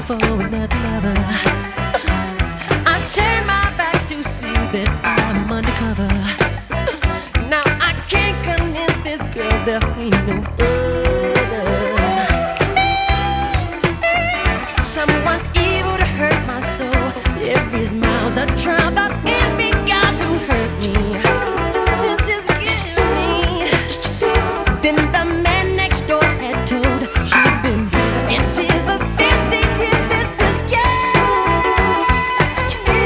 for another lover. I turn my back to see that I'm undercover. Now I can't convince this girl there ain't no other. Someone's evil to hurt my soul. Every smile's a trial that ain't begun to hurt me. This is killing me. Then the man next door had told she's been here in tears for 15 years. This is killing me.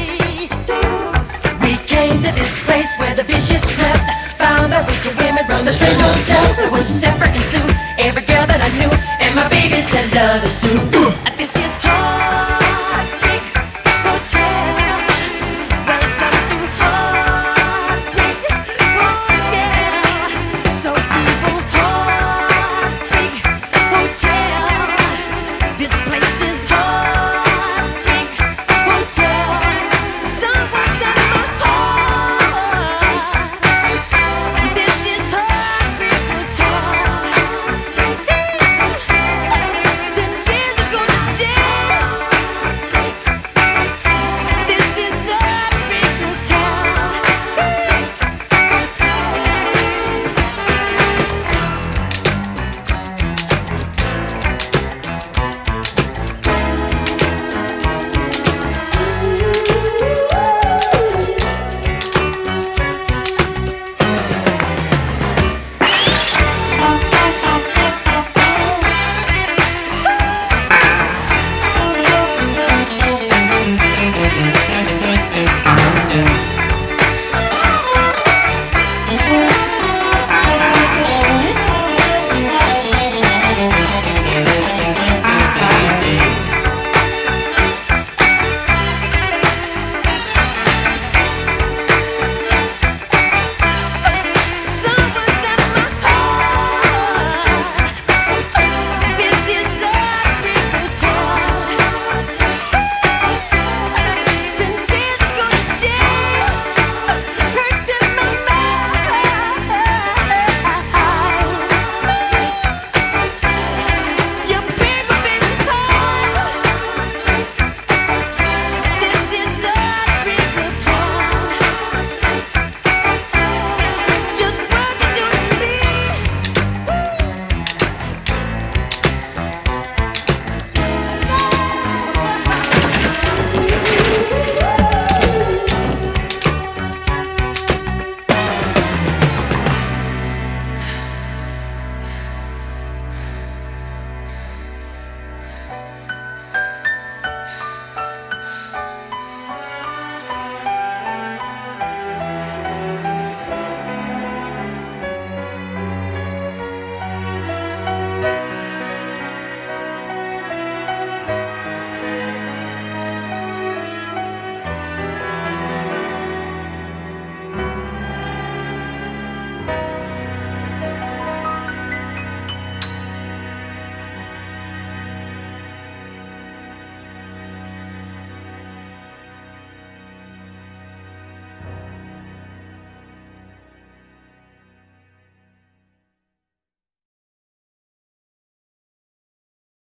We came to this place where the vicious crept, found that we could women run the strange hotel. It was separate and soon every girl that I knew, and my baby said love is through. This is hard.